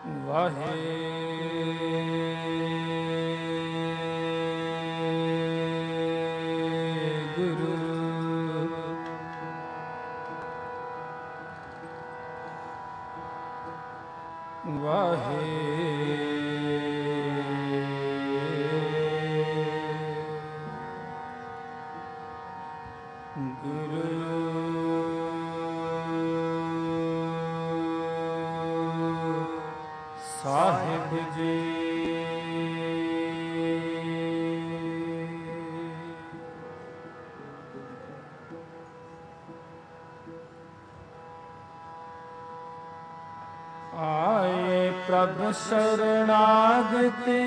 वाहे गुरु वाहे गुरु साहिब जी। आए प्रभु शरणागति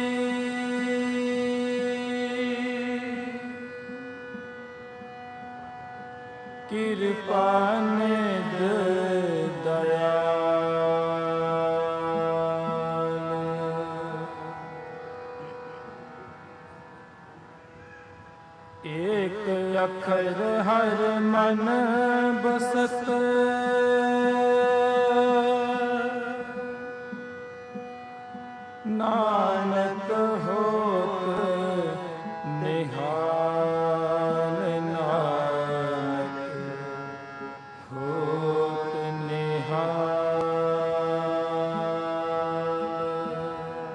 कृपा निध दयाल। एक अखर हर मन बसत नानक होत निहाल। नानक होत निहाल।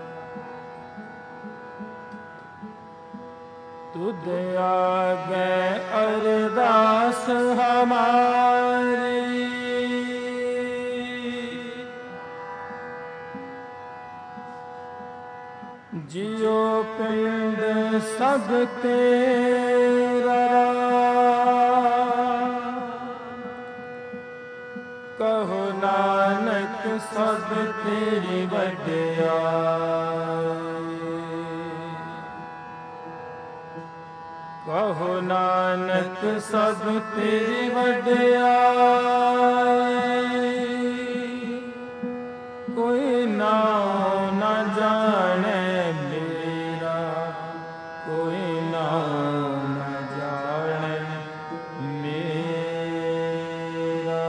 तुध आगे अरदास हमारी जियो पिंड सब तेरा। कहो नानक सब तेरी वड्याई। कहो नानक सब तेरी वड्याई। कोई नाम न जाने मेरा, कोई नाम न जाने मेरा।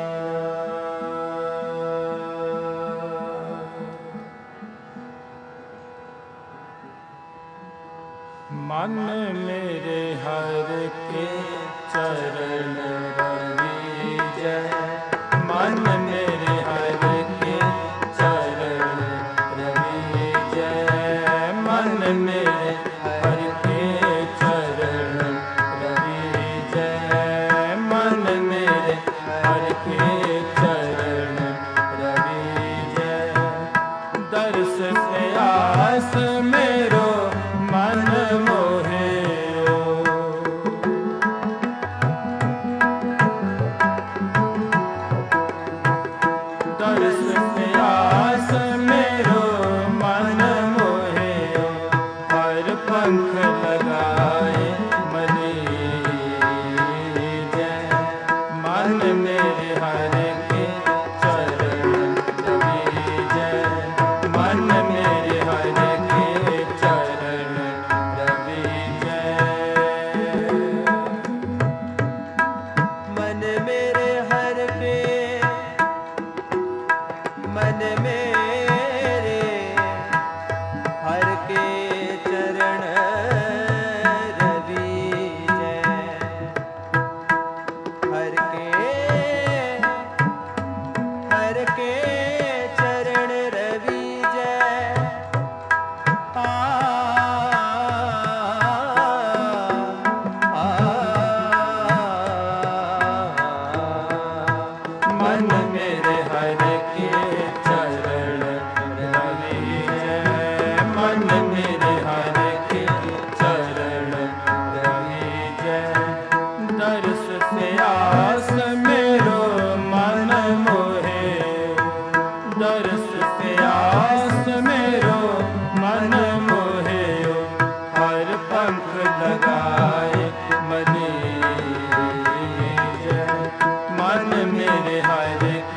मन मेरे हर के चरण रविजय। मन मेरे हर के चरण रविजय। मन मेरे हर के चरण रविजय। मन मेरे हर के चरण रविजय। दर्श प्यास मेरो मन मोहे ओ। दर्श प्यास मेरो मन मोहे ओ। हर पंख लगाए मलीजय। मन मेरे हर के चरण रविजय। मन मेरे हर के चरण रविजय। मन मेरे हर के, मन मेरे हर के चरण रविजय। हर के चरण रविजय। मन मेरे हर के चरण रविजय। मन मेरे हर के चरण रविजय। दर्श प्यास मेरो मन मोहे। दर्श प्यास मेरो मन मोहे। हर पंख लगाए मलीजय। मन मेरे हर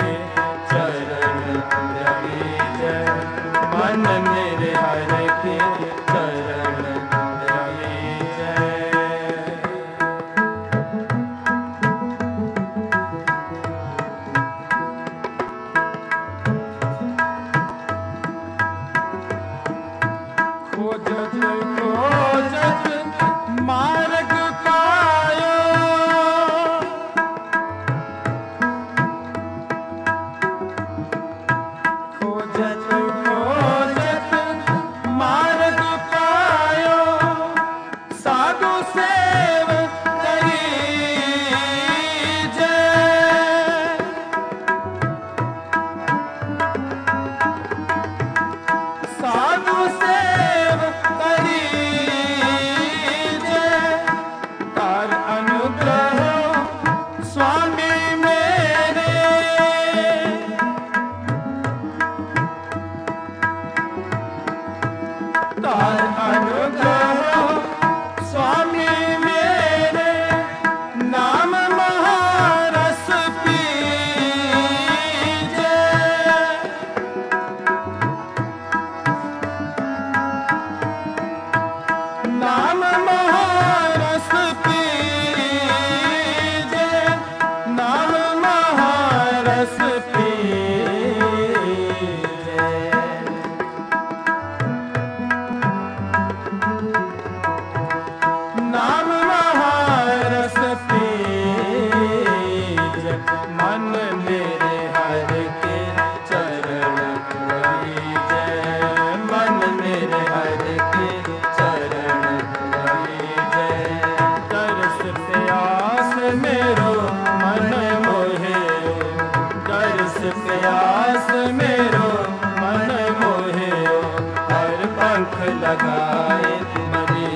प्यास मेरो मन मोहियो हर पंख लगाए मरी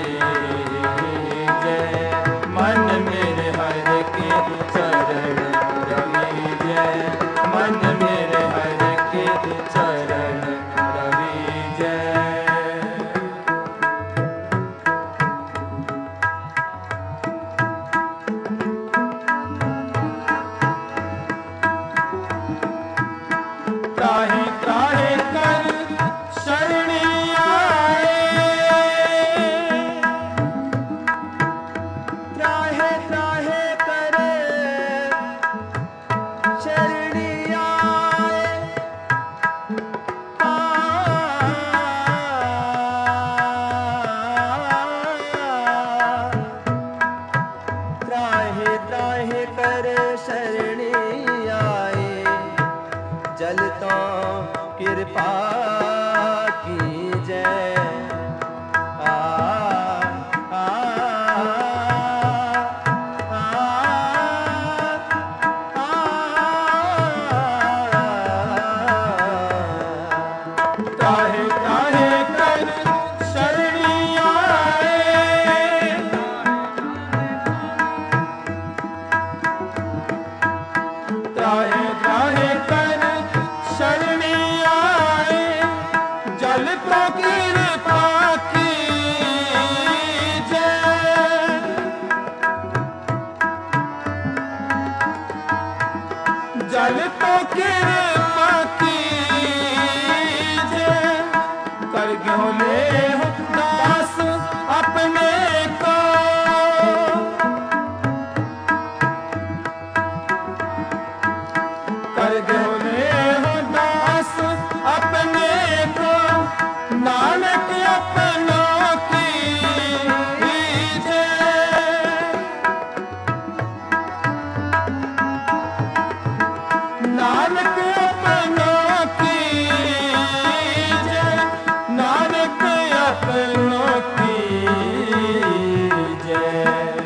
जय मन मेरे हर के चरण रवि जय मन मेरे हर के चरण रवि जय त्राहि त्राहि कर शरणी आए त्राहे त्राहे कर शरणी आए त्राहे त्राहे कर शरणी आए जल तो कृपा कीजय आ आ आ त्राहि त्राहि कर शरणी आए त्राहि त्राहि कर शरणी आए जल तो कृपा कीजय जल तो कृपा कीजय कर ग्यों ले दास अपने को कर ग्यों ले दास अपने को नानक अपनों की जय नानक अपनों की जय नानक अपनों की जय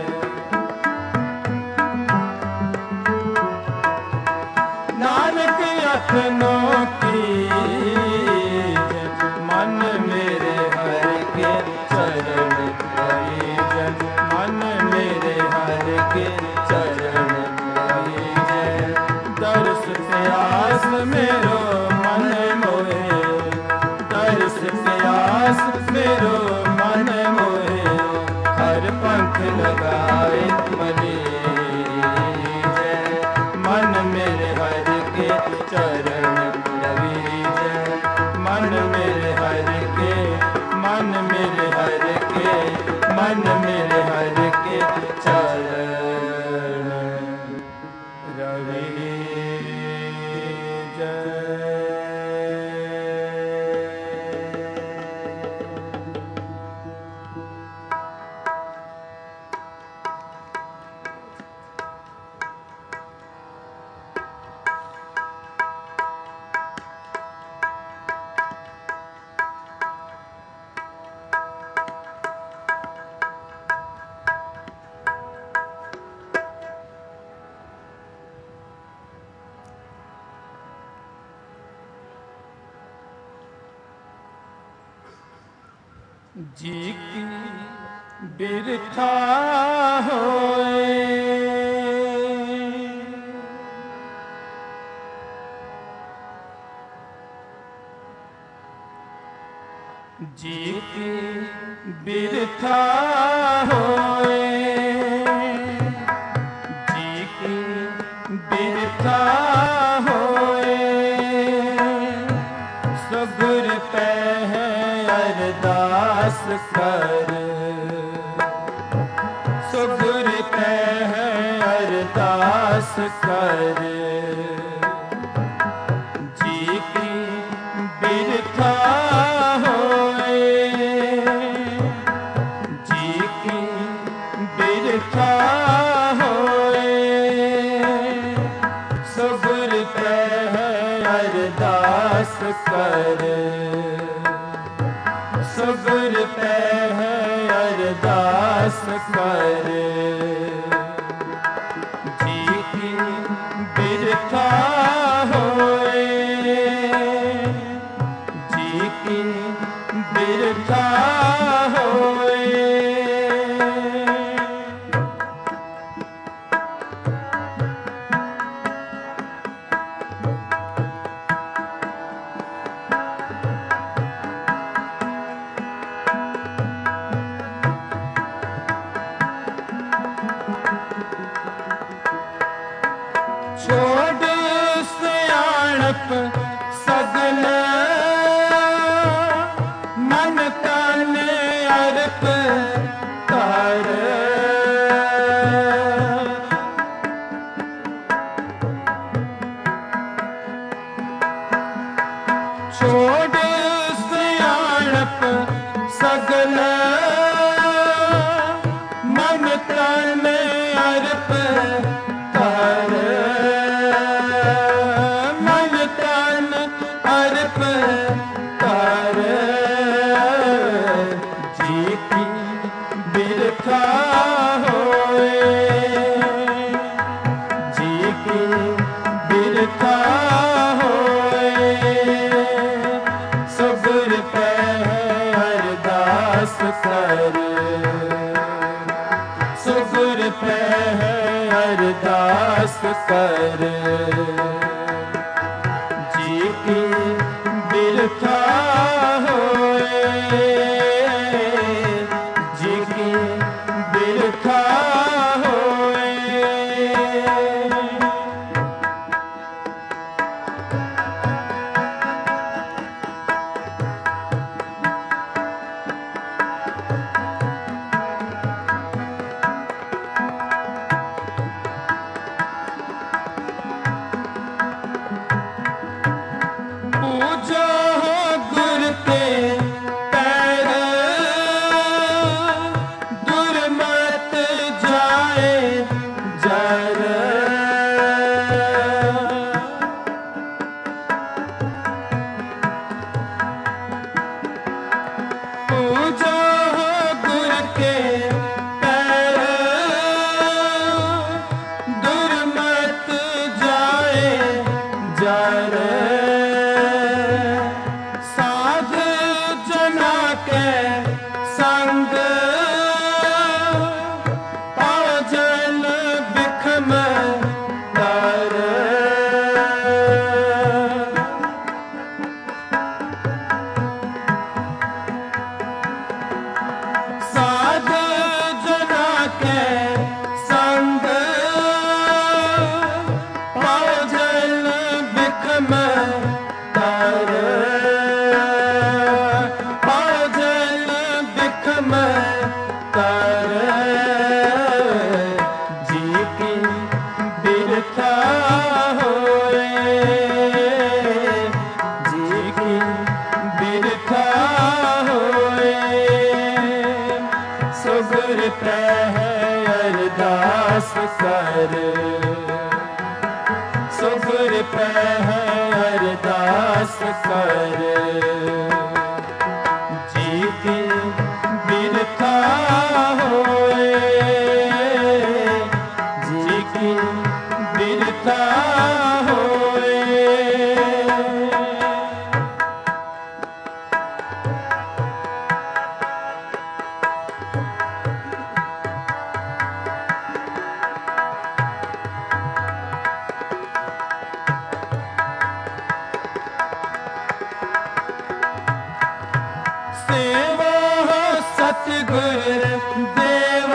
नानक अपनों की जय मन मेरे हर के चरण रवि जय मन मेरे हर के चरण रवि जय दर्श प्यास मेरो मन मोहे दर्श प्यास मेरो मन मोहे हर पंख लगाए मरी जय मन मेरे हर के चरण रवि जय मन मेरे हर के मन मेरे हर के मन मेरे हर के चरण रवि जय जी की बिरथा होए जी की बिरथा होए जी की बिरथा होए सुगुर पे है अरदास कर सुगुर पे है अरदास कर जी की बिरथा होए जी की बिरथा होए सुगुर पे है अरदास कर सुगुर पे है अरदास कर जी की बिरथा होए चल मन तन अर्प कर, मन तन अर्प कर, जी की बिरथा होए, जी की बिरथा होए, सुगुर पे अरदास कर, सुगुर पे अरदास कर, जी की बिरथा होए, जी की बिरथा होए। पूजो गुर के पैर, दुर्मत जाए जर, पूजो गुर के पैर, दुर्मत जाए जर, साध जना के संग पाजल बिखम दर, साध जना के संग पाजल बिखम दर, पाजल बिखम दर, जी की बिरथा होए, जी की बिरथा होए, सुगुर पे अरदास कर, सुगुर पे अरदास कर, जी की बिरथा होए, जी की बिरथा होए। सेवा सतगुर देव,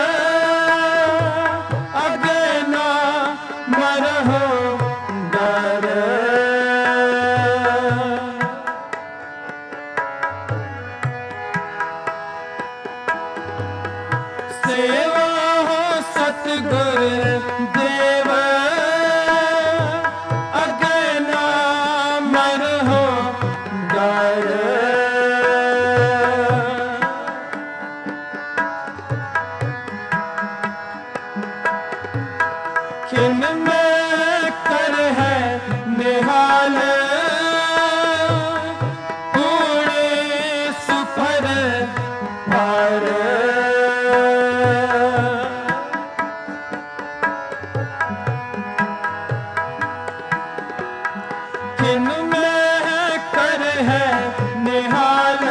अगे ना मरहो डर, सेवा सतगुर देव, अगे ना मरहो डर, खिन में कर है निहाल, पूरे सुफर पार, खिन में कर है निहाल,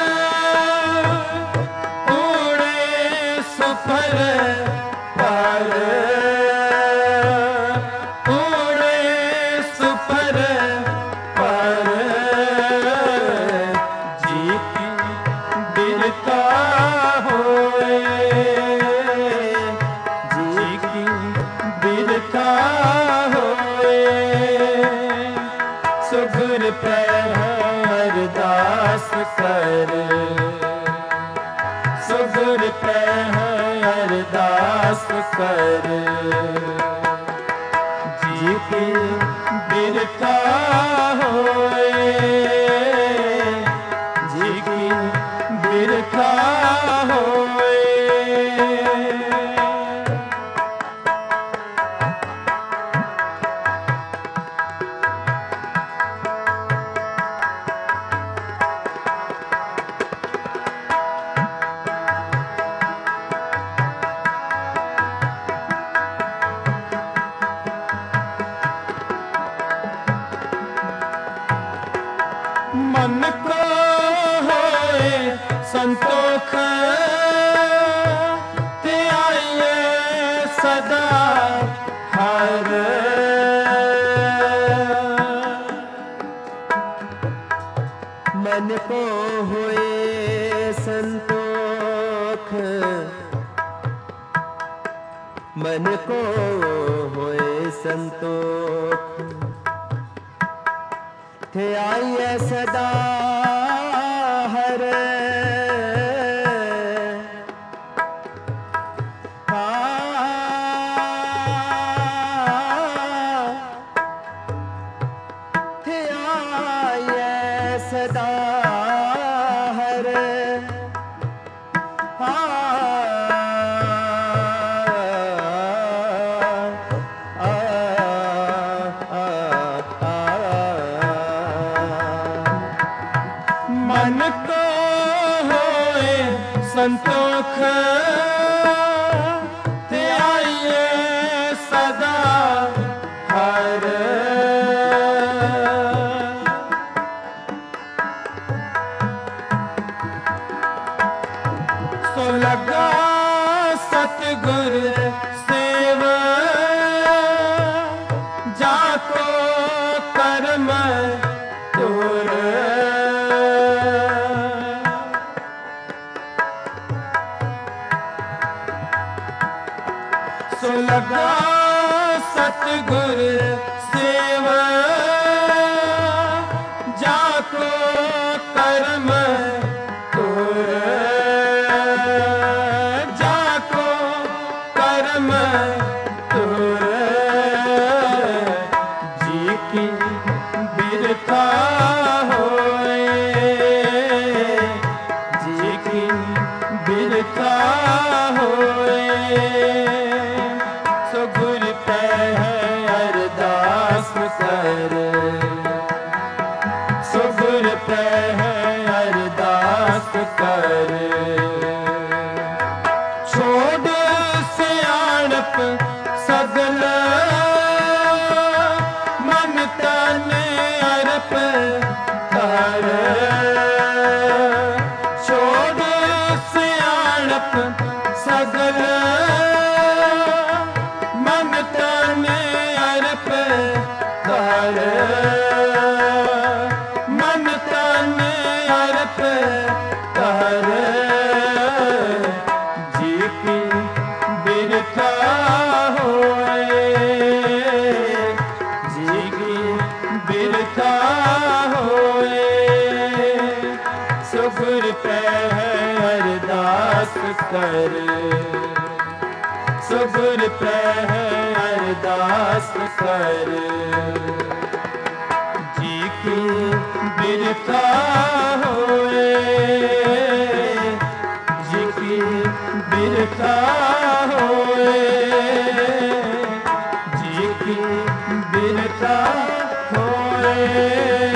पूरे सुफर पार, सुगुर पे अरदास कर, सुगुर पे अरदास कर, जी की बिरथा होए, जी की बिरथा मन को होए संतोख ते आइए सदा हर मन को होए संतोख मन को होए संतोख थे आइए सदा हर थे आइए सदा हर मन को होए संतोख ते आइए सदा हर सो लगा सतगुर सेव जाको कर्म तुर सो लगा सतगुर सेव जाको कर्म तुर जाको कर्म तुर जी की बिरथा होए जी की बिरथा होए सो गुर पे अरदास कर सो गुर पे अरदास कर छोड़ सियाणप सगल मन तन अर्प कर छोड़ सियाणप सगल मन तन अर्प कर मन तन अर्प कर जी की बिरथा होए जी की बिरथा होए सो गुर पे अरदास कर सो गुर पे अरदास कर जी की बिरथा होए जी की बिरथा होए जी की बिरथा होए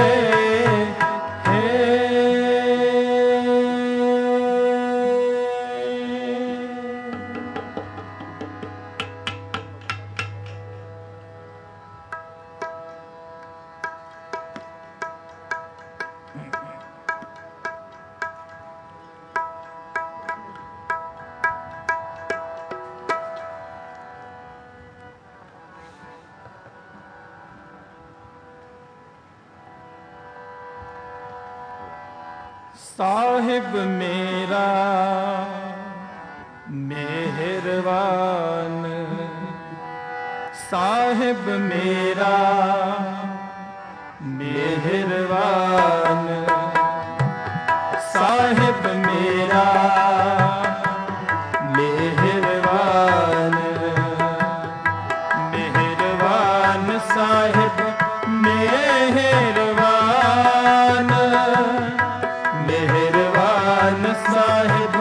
साहिब मेरा मेहरबान साहिब मेरा मेहरबान साहिब मेरा मेहरबान मेहरबान साहिब मेहरबान मेहरबान साहिब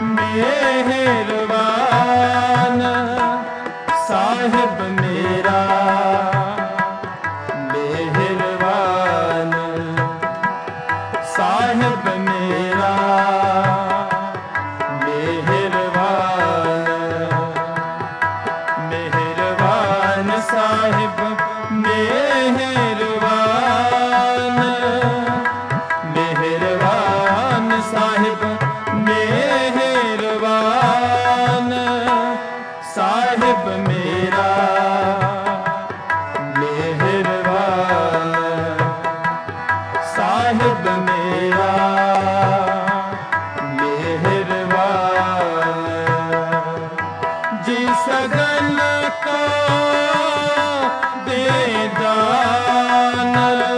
मेहरबान साहिब मेरा मेहरबान साहिब मेरा मेहरबान मेहरबान साहिब मेहरबान साहिब मेरा मेहरबान जी सगल को दे दान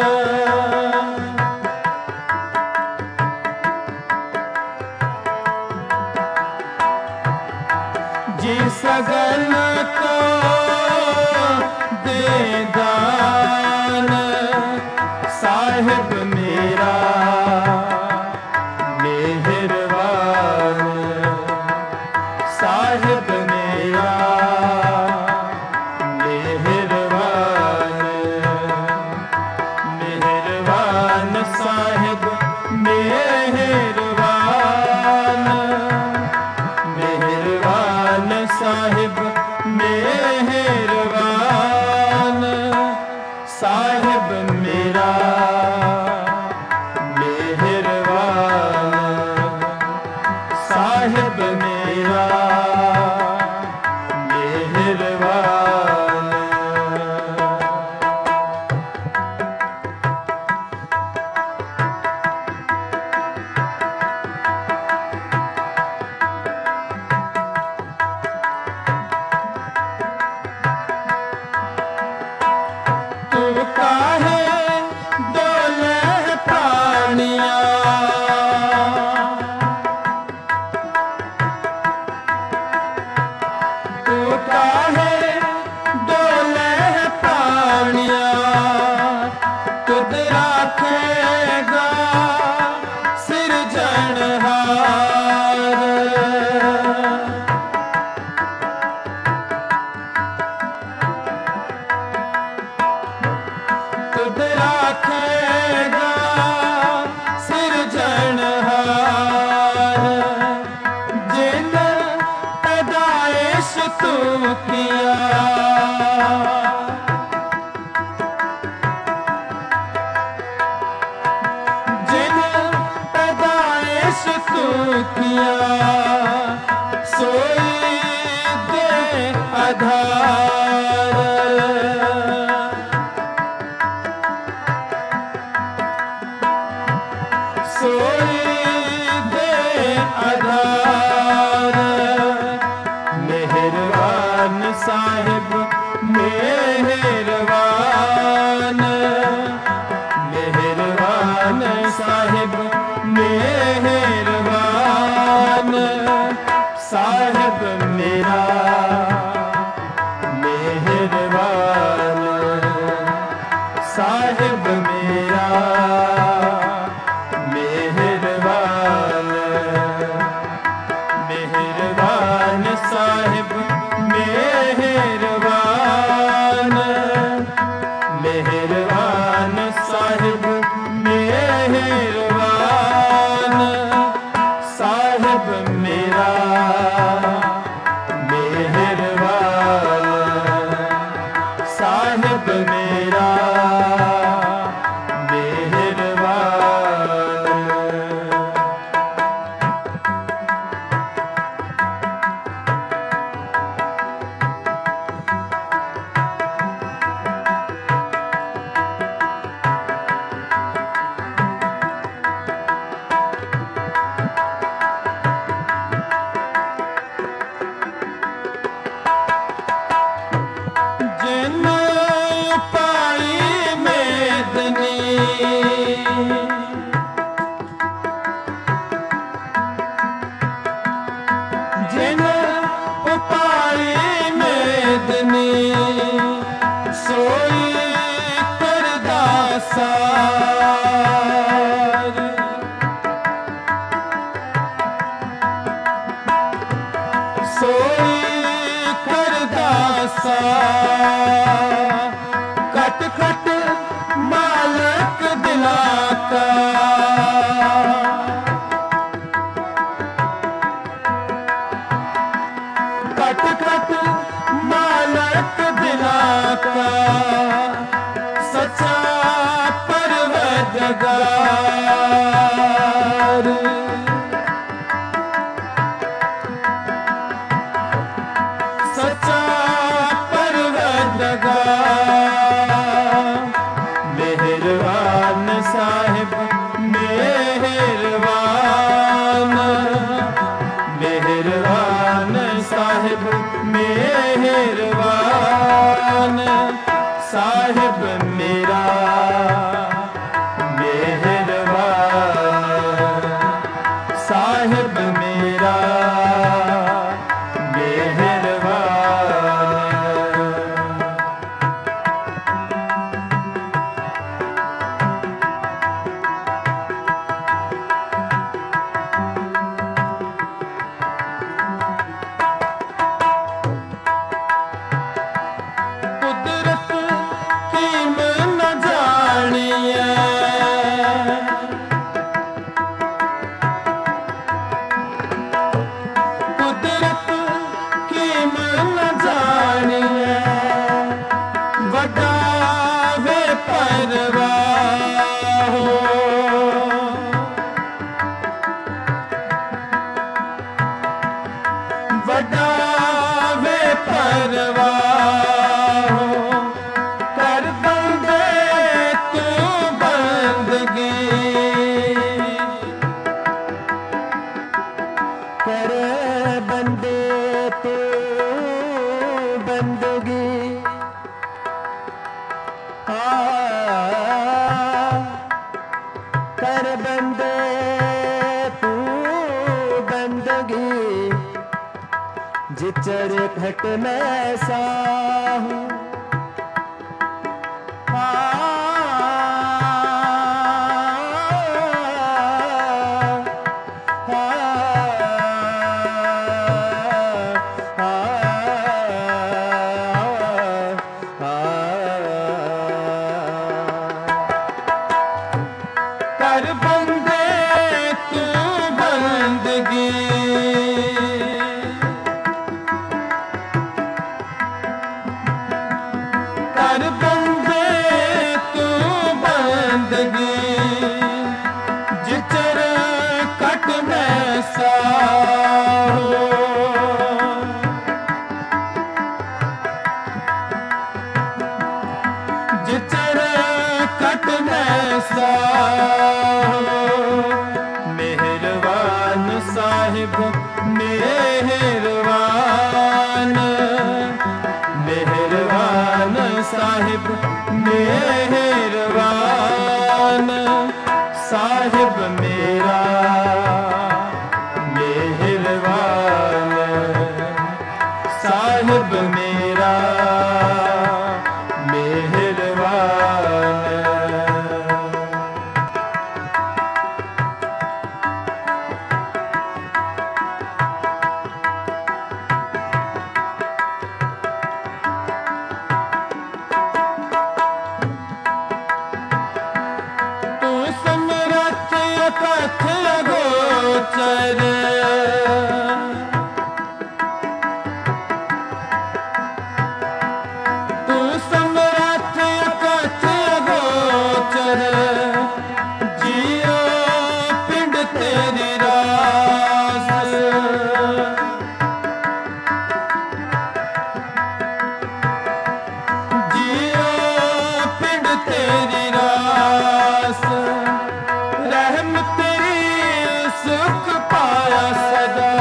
जी सगल को दे दान साहिब मेरा मेहरबान साहिब मेरा मेहरबान मेहरबान साहिब मेहरबान मेहरबान साहिब मेहरबान साहिब मेरा मेहरबान साहिब मेरा मेहरबान तू काहे डोले प्राणियां तू काहे डोले प्राणियां तुद राखेगा सिरजनहार तुद राखेगा सिरजनहार जिन पैदाइश तू किया जिन पैदाइश तू किया सोई दे आधार सोई दे आधार मेहरबान साहिब मेहरबान मेहरबान साहिब मेहरबान साहिब मेरा मेहरबान साहिब मेरा मेहरबान मेहरबान साहिब मेहरबान मेहरबान साहिब मेहरबान साहिब मेरा मेहरबान साहिब मेरा जिन पाई मेदनी जिन पाई मेदनी सोई करदा सार सोई करदा सार खट खट मालक दिला का खट खट मालक दिला का सच्चा परवरदिगार सच्चा परवरदिगार मेहरबान साहिब मेहरबान मेहरबान साहिब मेहरबान साहिब मेरा मेहरबान साहिब मेरा कर बंदे तू बंदगी जिचर घट में साहू कर बंदे तू बंदगी कर बंदे तू बंदगी जिचर कट में साहो जिचर कट में साहो मेहरबान साहिब मेहरबान मेहरबान साहिब मेहरबान साहिब मेरा मेहरबान साहिब मेरा मेहरबान कथ गोचर तू समरथ कथ गोचर जियो पिंड तेरी रास जियो पिंड तेरी रास रहम तेरी सुख पाया सदा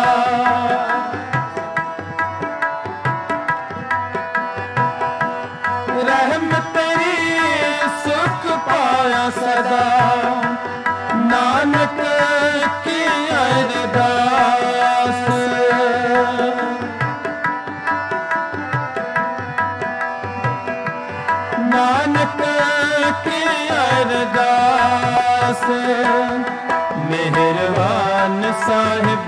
रहम तेरी सुख पाया सदा नानक की अरदास नानक की अरदास मेहरबान साहिब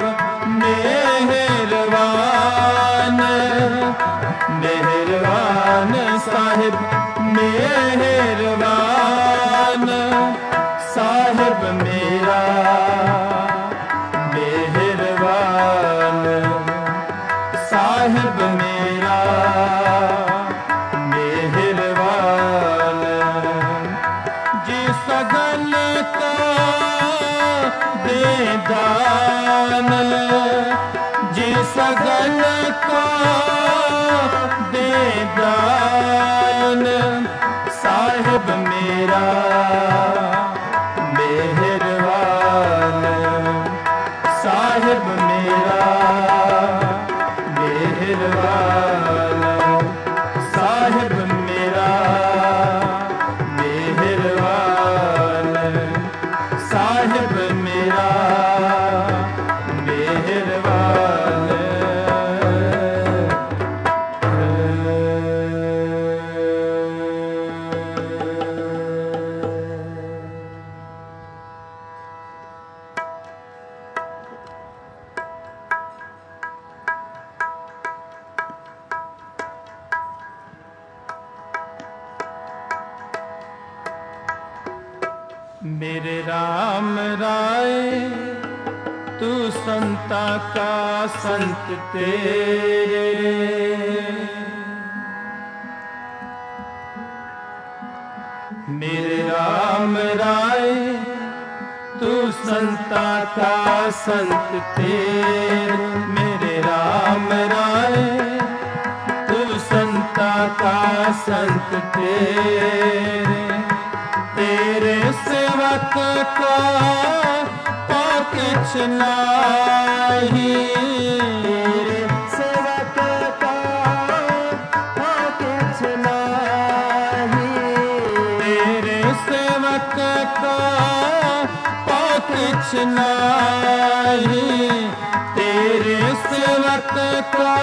मेहरबान मेहरबान साहिब मेहरबान साहिब मेरा मेहरबान साहिब मेरा मेहरबान जी सगल का देदान जी सगल का देदान साहिब मेरा मेहरबान मेरे राम राय तू संता का संत तेरे, मेरे राम राय तू संता का संत तेरे, मेरे राम राय तू संता का संत तेरे, तेरे सेवक का किछ नाही, तेरे सेवक का किछ नाही, तेरे सेवक का किछ नाही, तेरे सेवक का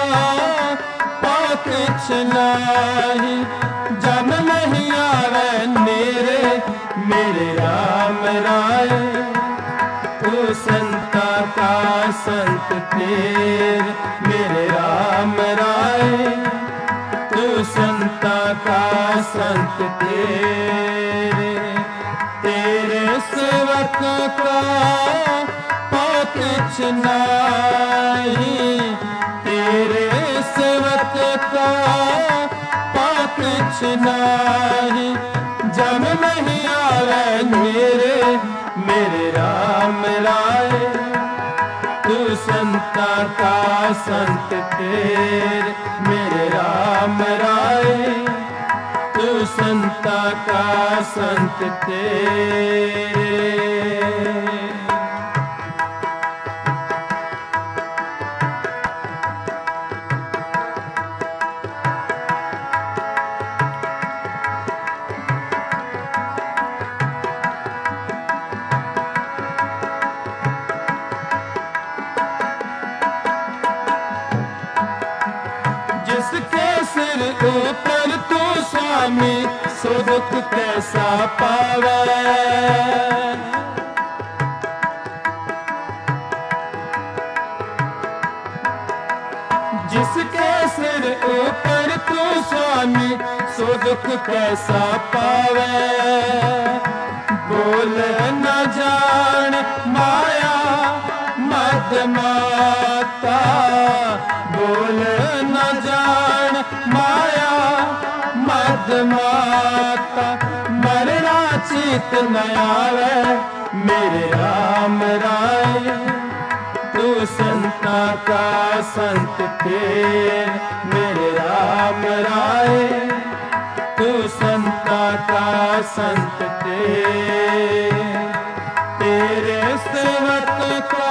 किछ नाही, जम नहीं आवे मेरे, मेरे राम राय तू संता का संत तेरे, मेरे राम राय तू संता का संत तेरे, तेरे सेवक का किछ नाही, तेरे सेवक का किछ नाही, जम नहीं आवे मेरे, मेरे राम राय तू संता का संत तेरे, मेरे राम राय तू संता का संत तेरे। जिसके सिर ऊपर तू स्वामी सो दुख कैसा पावे, जिसके सिर ऊपर तू स्वामी सो दुख कैसा पावे, बोल न जान माया मद माता, बोल न जान माया मद माता, मरना चित न आवे मेरे राम राय तू संता का संत तेरे, मेरे राम राय तू संता का संत तेरे, तेरे सेवक का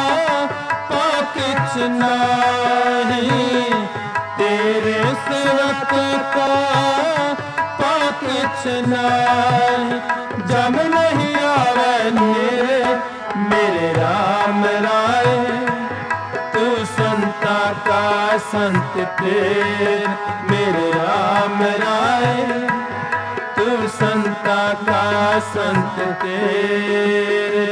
किछ नाही, तेरे सेवक का किछ नाही, जम नहीं आवे मेरे, मेरे राम राय तू संता का संत तेरे, मेरे राम राय तू संता का संत तेरे।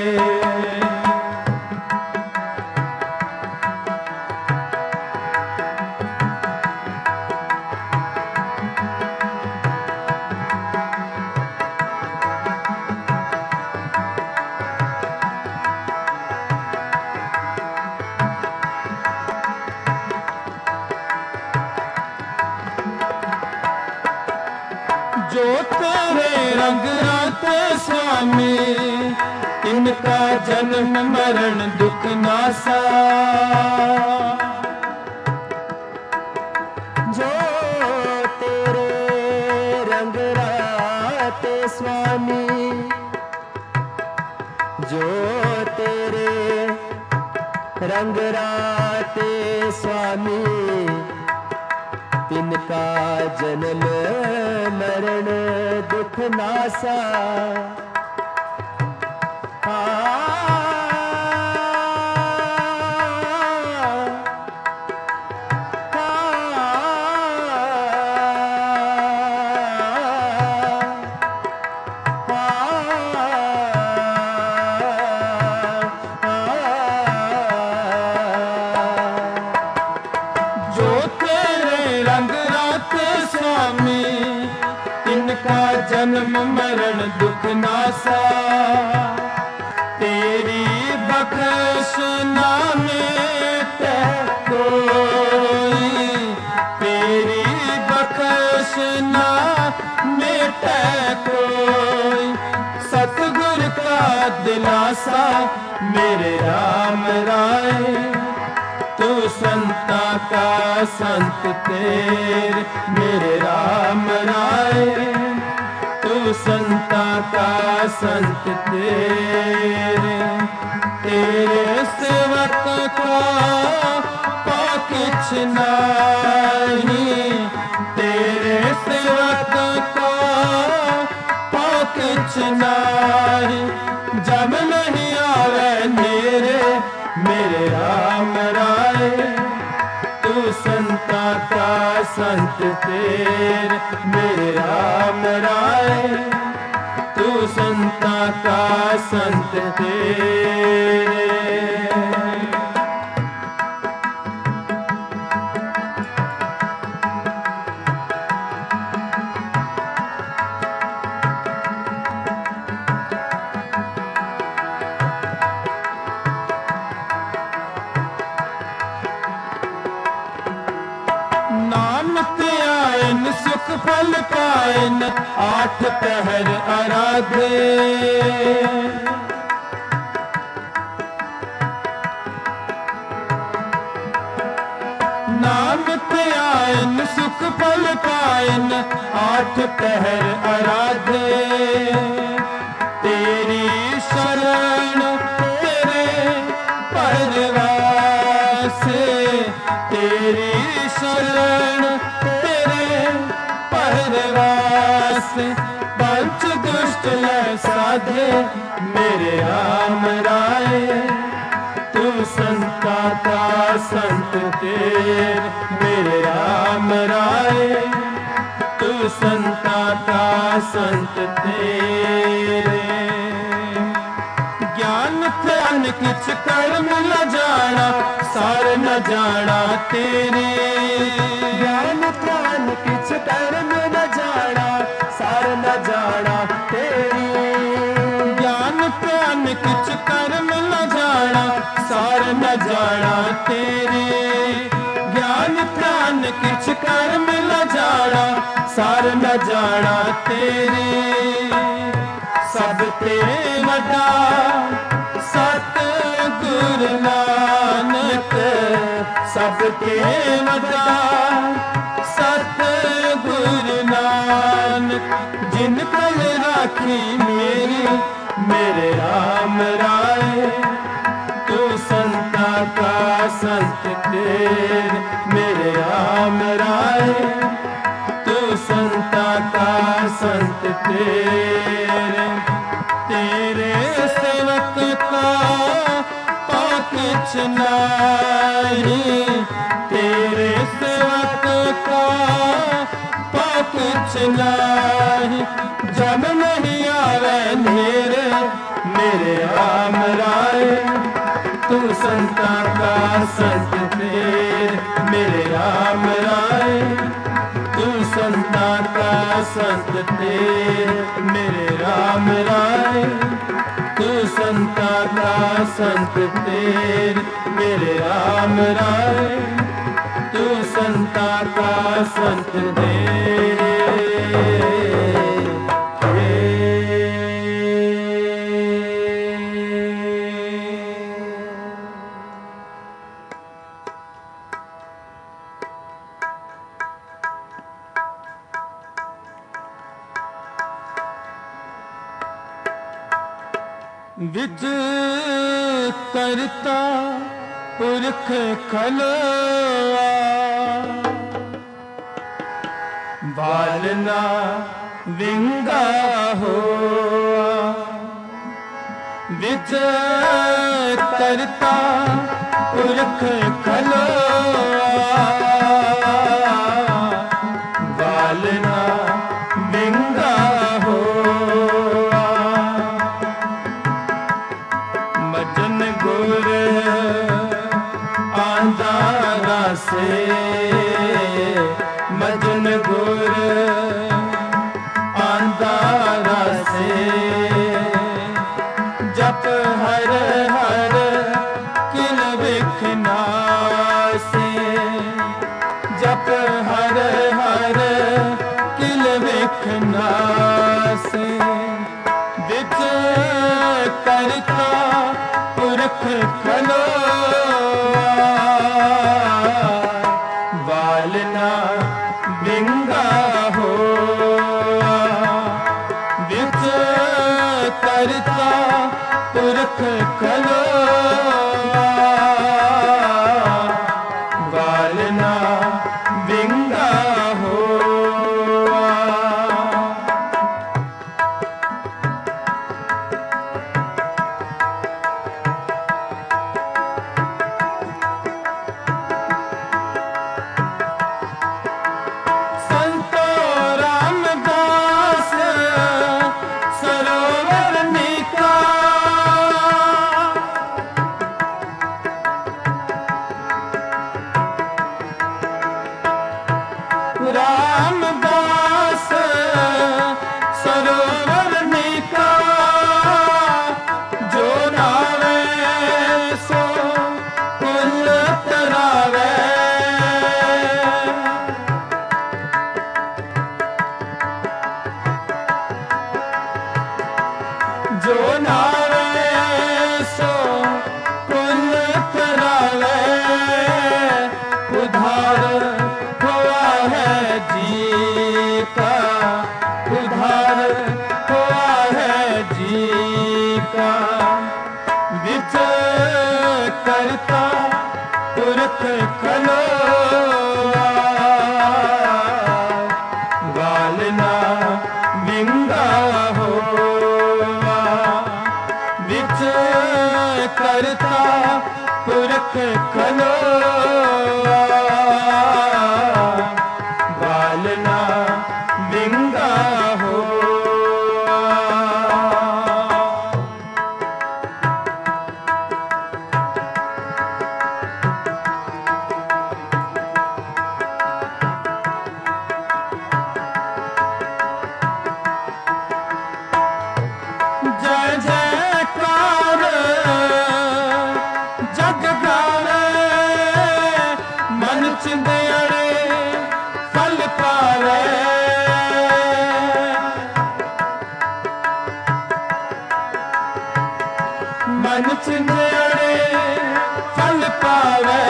जो तेरे रंग राते स्वामी इनका जन्म मरण दुख नासा, जो तेरे रंग राते स्वामी, जो तेरे रंग राते स्वामी, तिनका जन्म मरण दुख नासा, जो तेरे रंग राते स्वामी इनका जन्म मरण दुख नासा, तेरी बख्श ना मिटे कोई, तेरी बख्श ना मिटे कोई। सतगुर का दिलासा मेरे राम राय, तू संता का संत तेरे मेरे राम राय, तू संता का संत तेरे। तेरे सेवक का पाकिछ नहीं, तेरे सेवक का पाकिछ नहीं। जब नहीं आवे मेरे राम राय, तू संता का संत तेरे मेरे राम राय, तू संता का संत तेरे। सुख फल पायन आठ पहर आराधे, नाम ते आयन सुख फल पायन आठ पहर आराधे। तेरी शरण तेरे परवास, तेरी शरण परवास। पंच दुष्ट लय साधे मेरे राम राय, तू संता का संत तेरे मेरे राम राय, तू संता का संत तेरे। ज्ञान ध्यान किछ कर्म न जाना, सार न जाना तेरे। ज्ञान ध्यान किछ कर्म न जाना, सार न जाना तेरी। ज्ञान ध्यान किछ कर्म न जाना, सार न जाना तेरी। ज्ञान ध्यान किछ कर्म न जाना, सार न जाना तेरी। सब ते वड्डा सतगुर नानक, सब ते वड्डा सतगुर नानक। जिन कल राखी मेरे राम राय, तू संता का संत तेरे मेरे राम राय, तू संता का संत तेरे। तेरे सेवक का पाकिछ नहीं, तेरे सेवक का पाकिछ नहीं। जब नहीं आवे मेरे राम राय, तू संता का संत तेरे मेरे राम राय, तू संता का संत तेरे मेरे राम राय, तू संता का संत तेरे मेरे राम राय, तू संता का संत तेरे। विज करता पुरख खलोआ, बालना विंगा होआ। विज करता पुरख खलोआ, बालना विंगा होआ। मजन गुर आंधारा से, मजन गुर आंधा हर हर किल विखनासे जप हर हर किल विखनासे विच करता पुरख खलोआ बालना बिंगा होआ विच करता पुरख खलोआ बालना बिंगा होआ। संतो रामदास सरोवर निका रामदास सरोवर निका जो नावे सो कुल तरावे जो नावे सो कुल तरावे उधार हुआ है जी का उधार हुआ है जी का विच करता पुरख खलोआ बालना बिंगा होआ विच करता पुरख खलोआ बालना बिंगा होआ। जय जयकार जग गावे मन चिंदड़े फल पावे मन चिंदड़े फल पावे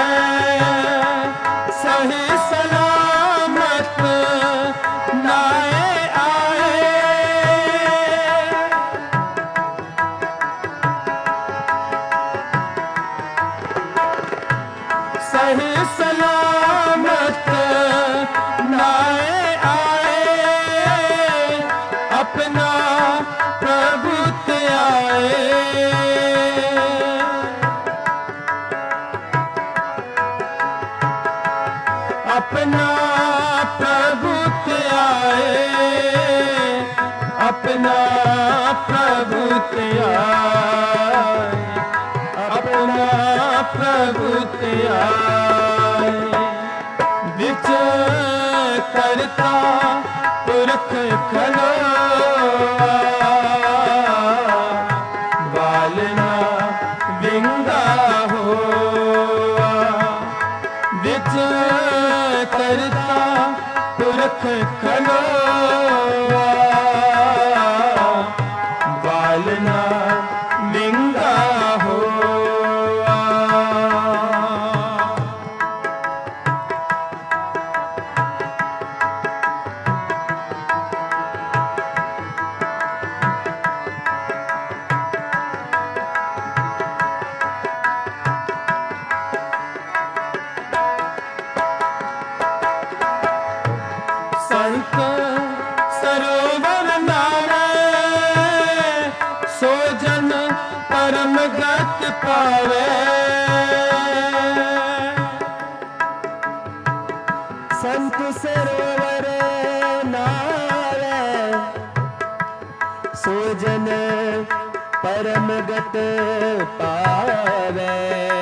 सही सलामत नाए आए सही सलामत नाए आए अपना प्रभु ते आए अपना प्रभु ते आए अपना प्रभु ते आए अपना प्रभु ते आए विच करता पुरख खलोआ बालना बिंगा होआ विच करता पुरख खलोआ बालना बिंगा होआ। संत सरोवर नावे सो जन परम गति पावे संत सरोवर नावे सो जन परम गत पावे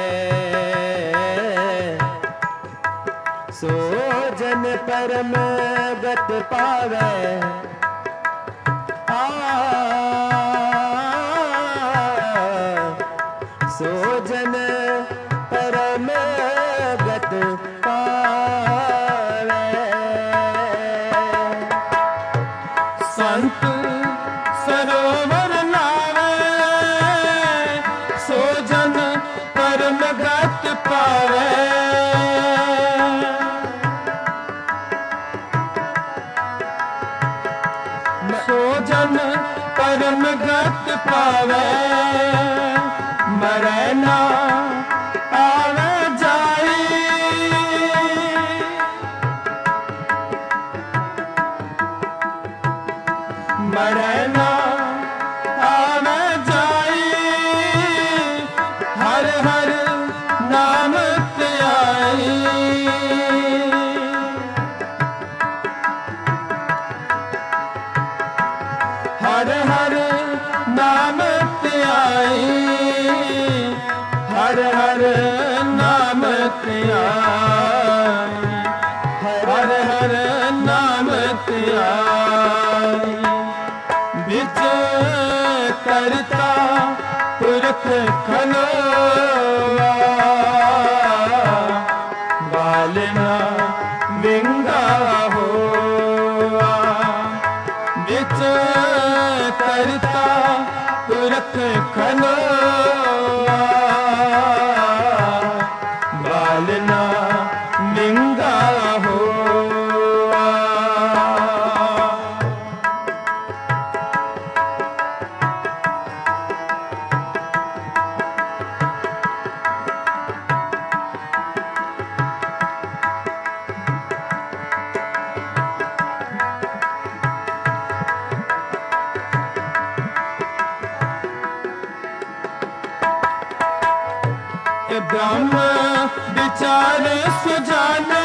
सो जन परम गत पावे सो जन परम गत पावे। संत सरोवर नावे सो जन परम गत पावे। सो जन परम गत पावे। मरै ना आवे जाई। मरै ना आवे जाई। हर हर नाम ध्याई। हर हर नाम ध्याई। हर हर नाम ध्याई। हर हर नाम ध्याई। विच करता पुरख खलोआ। बालना विंगा होआ। विच करता पुरख खलोआ। बालना विंगा होआ। ब्रह्म विचार सुजाने।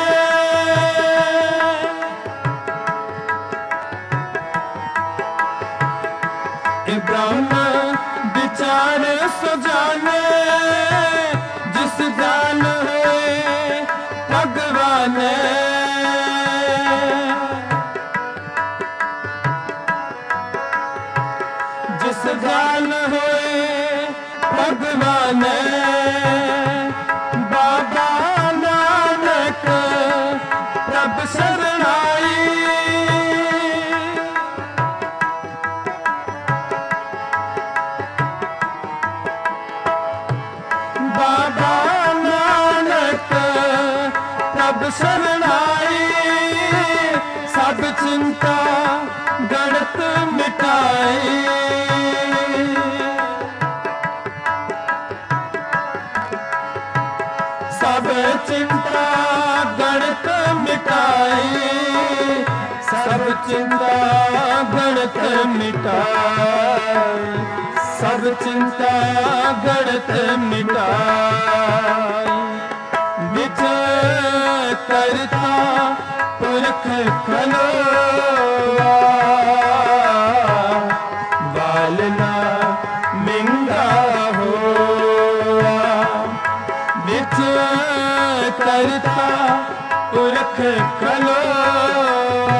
ब्रह्म विचार सुजाने। जिस जान होए भगवान। जिस जान होए भगवान। बाबा नानक प्रभ शरणाई। बाबा नानक प्रभ शरणाई। सब चिंता गणत मिटाई। सब चिंता गणत मिटाई। सब चिंता गणत मिटाई। सब चिंता गणत मिटाई। विच करता पुरख खलोआ। बालना मिंगा होआ। विच करता पुरख खलोआ।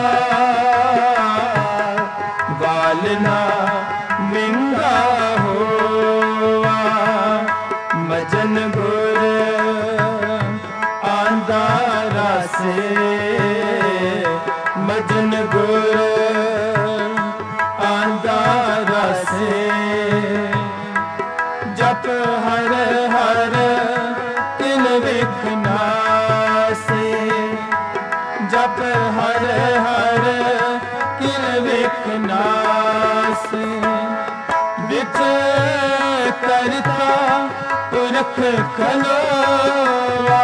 बालना मिंगा होआ। मजन गुर आंदारा से। मजन गुर आंदारा से। जप हर हर किल विघ्नासे। जप हर हर किल विघ्नासे। विच करता पुरख खलोआ।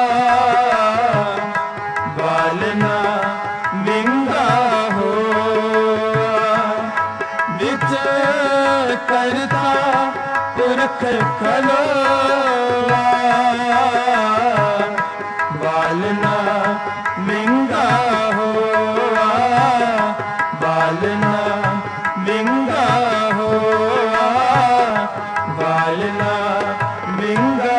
बालना विंगा होआ। विच करता पुरख खलोआ। बालना विंगा होआ। बालना विंगा होआ। बालना विंगा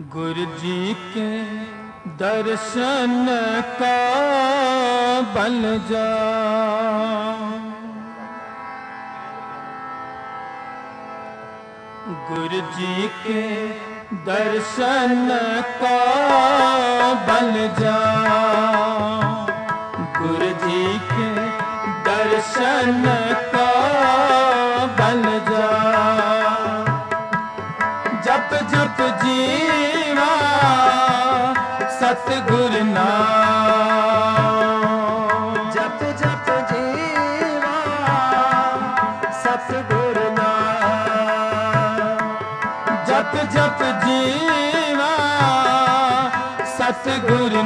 गुरु जी के दर्शन का बल जा, गुरु जी के दर्शन का बल जा, गुरु जी के दर्शन का बल जा। जप जप जीवा सतगुरु नाम, जप जप जीवा सतगुरु नाम, जप जप जीवा सतगुरु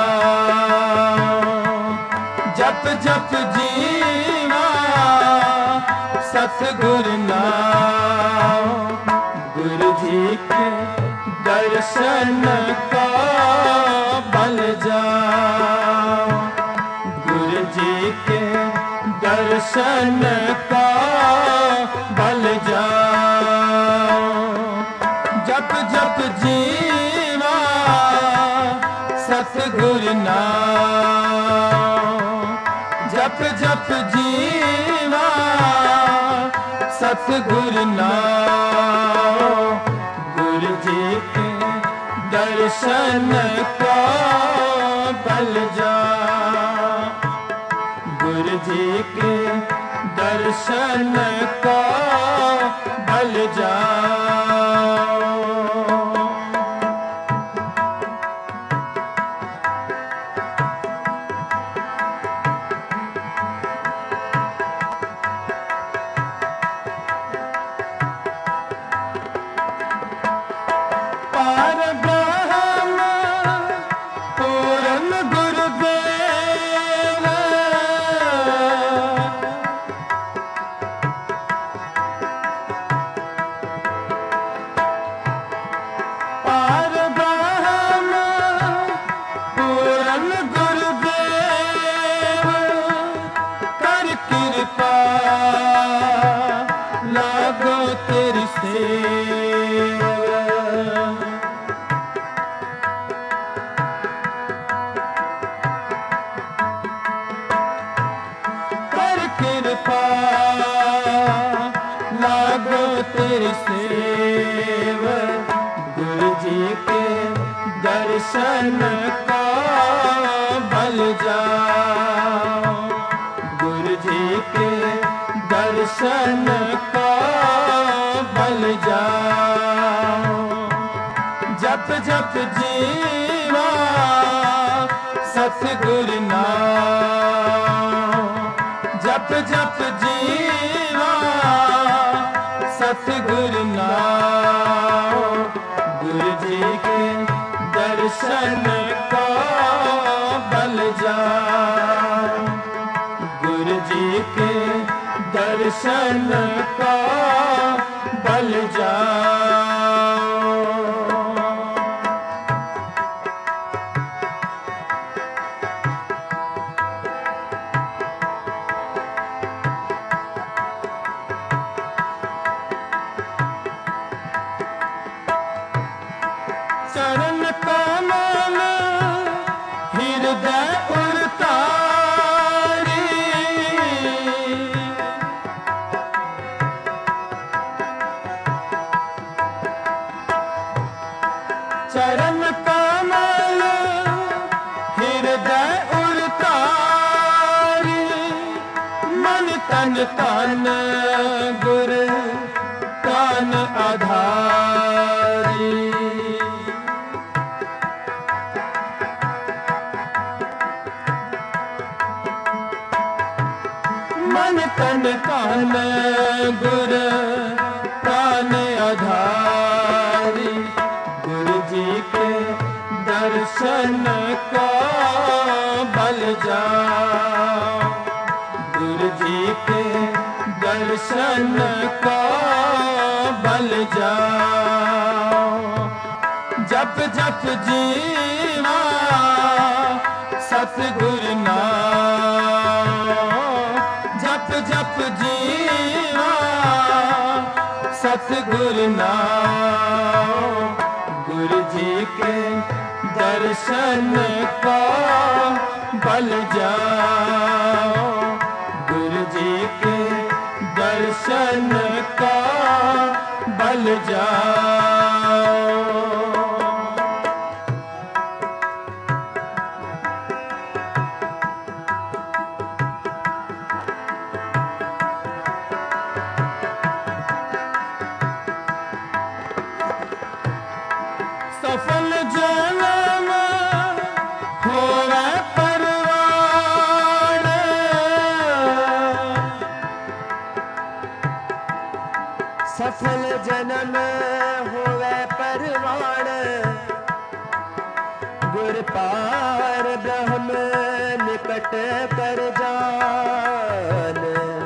नाम, जप जप जीवा सतगुरु नाम। गुरु जी के दर्शन का बल जा, गुरु जी के दर्शन का बल जा। जप जप जीवा सतगुरु नाम, जप जप जीवा सतगुरु नाम। गुरु जी के दर्शन का बल जा, गुरु जी के दर्शन का बल जा। दर्शन का बल जा, गुरु जी के दर्शन का बल जा। जप जप जीवा सतगुरु नाम, जप जप जीवा सतगुरु नाम। गुरु जी के दर्शन का बल जा, गुरु जी के दर्शन का बल जा। चरण कमल हृदय उरतारी, चरण कमल हृदय उरतारी। मन तन तन गुर प्राण आधारी, मन तन तन गुर प्राण आधारी। गुरु जी के दर्शन का बल जा, गुरु जी के दर्शन का बल जा। जप जप जीवा सतगुरु नाम, जप जप जीवा सतगुरु नाम। गुरु जी के दर्शन का बल जाओ, गुरु जी के दर्शन का बल जाओ। सफल जन्म होवे परवान, सफल जन्म होवे परवान, गुर पार ब्रह्म निकट कर जान,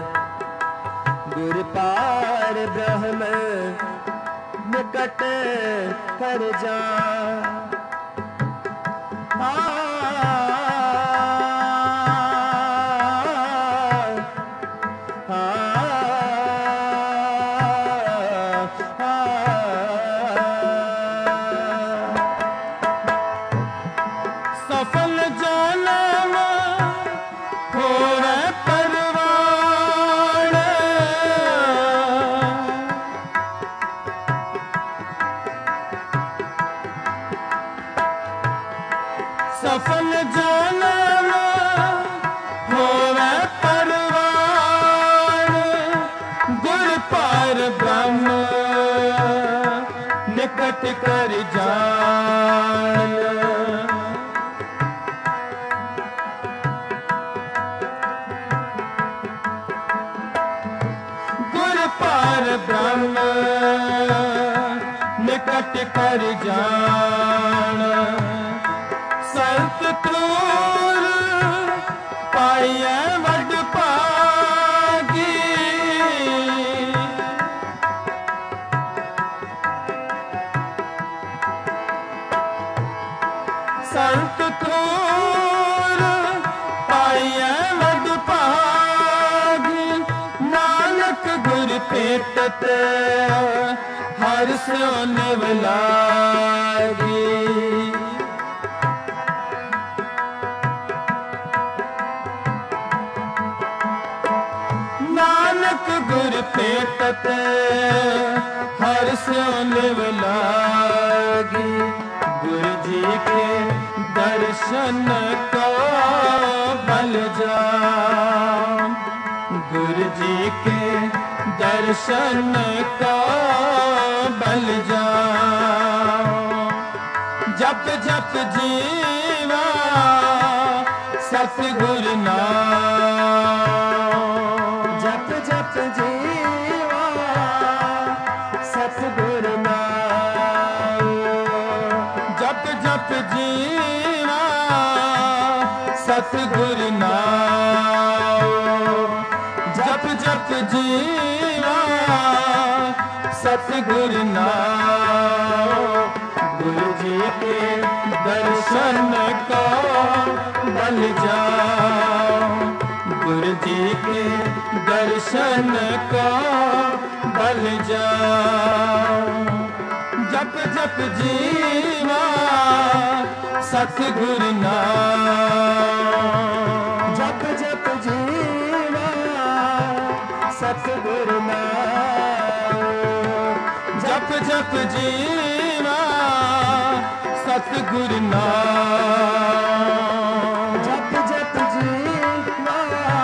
गुर पार ब्रह्म निकट कर जान। सफल जन्म होवे परवान, सफल जन्म होवे परवान, गुर पार ब्रह्म निकट कर जान। गुर पार ब्रह्म निकट कर जान, संत क्रूर पाइए वड भागी, संत क्रूर पाइए वड भागी, नानक गुर पेटत हर सो निवलागी। नानक गुर पेटत हर सो निवलागी, गुरु जी के दर्शन को बल जाओ, गुरु जी के दर्शन का बल जाओ। जप जप जीवा सतगुरु नाम, जप जप जीवा सतगुरु नाम, जप जप जीवा सतगुरु नाम, जप जप जीवा सतगुरु नाम। गुरु जी के दर्शन का बल जाओ, गुरु जी के दर्शन का बल जाओ। जप जप जीवा सतगुरु नाम, जप जप जीवा सतगुरु नाम, जप जप जीवा सतगुरु नाम, जप जप जीवा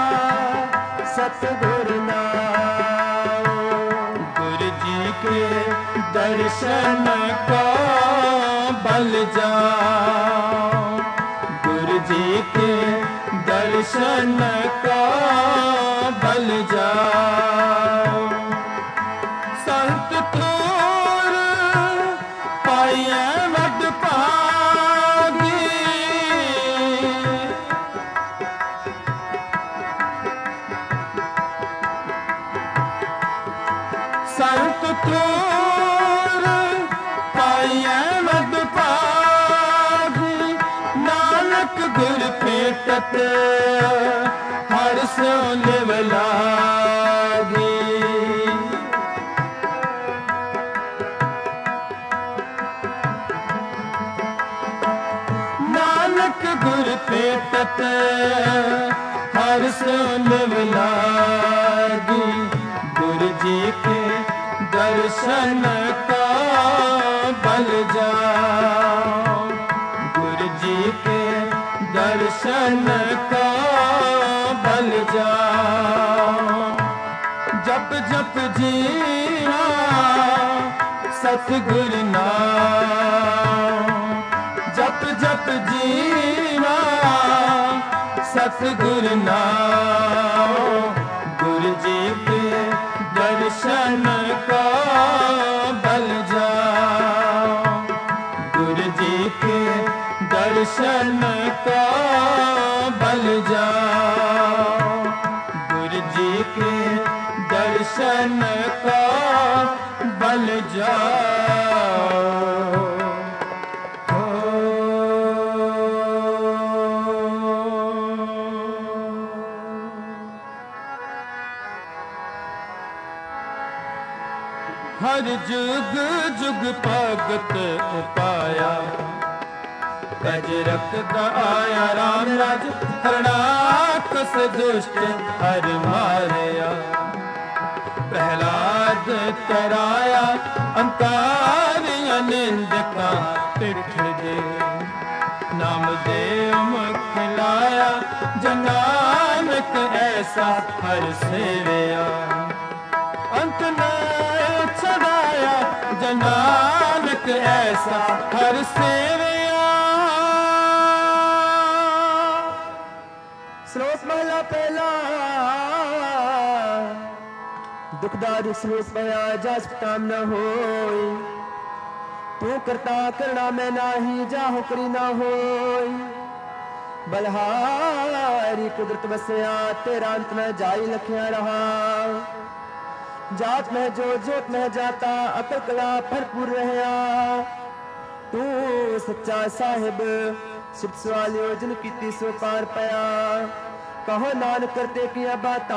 सतगुरु नाम। गुरु जी के दर्शन का बल जाओ, गुरु जी के दर्शन का बल जाओ। संत क्रूर पाइए वड भागी, संत क्रूर पाइए वड भागी, नानक गुर पेटत हर सो निवलागी। भेटत हर सुन लागी, गुरु जी के दर्शन का बल जाओ, गुरु जी के दर्शन का बल जाओ। जप जप जीवा सतगुरु नाम, जप जप जीवा सतगुरु नाम, गुरु जी के दर्शन का बल जाओ, गुरु जी के दर्शन का बल जाओ, गुरु जी के दर्शन का बल जाओ। हर जुग जुग भगत पाया, गज रक्त आया राम राज, हरणाकस दुष्ट हर मारया, प्रहलाद तराया अंकारिया निंदका पिठ दे, नामदेव मुख लाया जनानक ऐसा हर सेवया, अंत न छड़ाया जनानक ऐसा हर सेवया। श्लोक महला पहला। दुखदारी श्लोक पया जस काम न होई, तू करता करना में नाही जाहो करी ना होई, बलहारी कुदरत बसया तेरा अंत में जाई लखिया रहा, जात में जो जोत में जाता अकल कला भरपूर रहया, तू सच्चा साहिब सिद्ध सवाल योजन की सो पार पया, कहो नानक करते किया बाता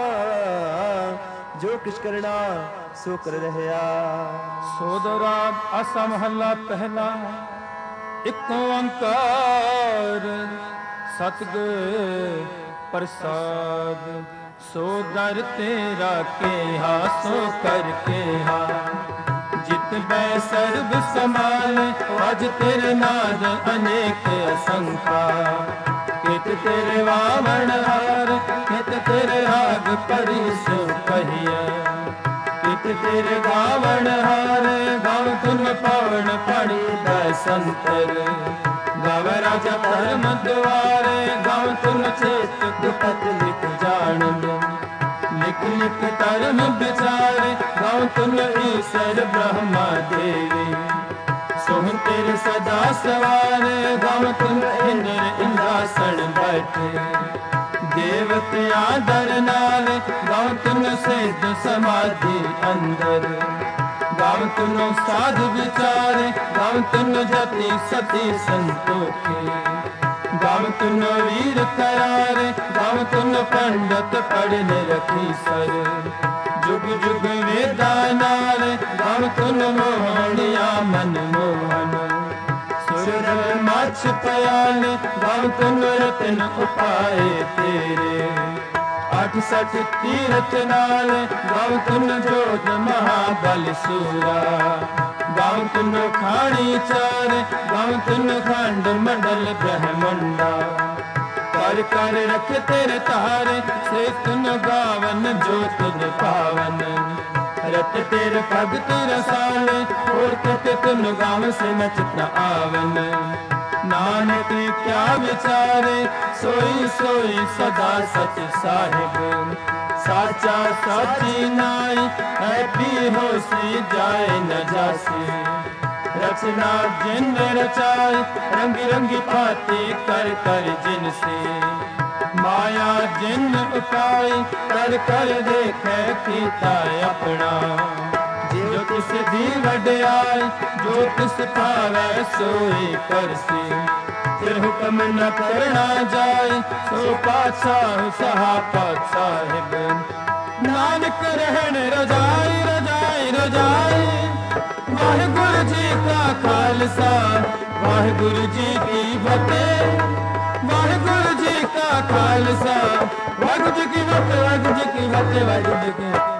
जो किस करना सो कर रहया। सोदराग आसा महला पहला। एक ओंकार सतगुर प्रसाद, सो दर तेरा के हा सो कर के हा, जित बै सर्व समाल अज तेरे नाद अनेक असंख्या, कित तेरे वामन हार कित तेरे राग परिसो कहिया, कित तेरे गावण हार गाव तुम पावन पड़ी दसंतर, गाव राजा धर्म द्वारे गाव तुम चेत दुखत लिख जान लो, लिख लिख धर्म विचारे गाव तुम ईश्वर ब्रह्मा देवी, सोह तेरे सदा सवारे गाव तुम इंद्र इंद्रासन बैठे, देवते आदर नारे गाव तुम सिद्ध समाधि अंदर, गाव तुम साध विचारे गाव तुम जति सती संतोखे, गाव तुम वीर करारे गाव तुम पंडित पढ़ने रखी सर, जुग जुग वेदा नारे गाव तुम मोहनिया मन मोहन, सुर माछ पयाले गाव तुम रतन उपाय तेरे, 68 तीरथ नाल गाव तुम जोत महाबल सूरा, गाव तुम खाणी चार गाव तुम खंड मंडल ब्रह्मंडा, कर कर रख तेरे तारे से तुम गावन जो तुम पावन, रत तेरे भगत रसाले और कित तुम गाव से नचत आवन, नानक क्या विचारे सोई सोई सदा सच साहिब, साचा साची नाई है पी हो सी जाए न जासी, रचना जिन रचाए रंग रंगी पाती कर कर जिन से, माया जिन उपाय कर कर देखे कीता अपना, जो किस दी वड्याई जो किस पावे सोई करसी, फिर हुक्म न करना जाए सो पातशाह सहा पातशाहिब, नानक रहन रजाई रजाई रजाई, वाहिगुरु जी का खालसा वाहिगुरु जी की फतेह, वाहिगुरु जी का खालसा वाहिगुरु जी की फतेह वाहिगुरु जी की फतेह वाहिगुरु जी की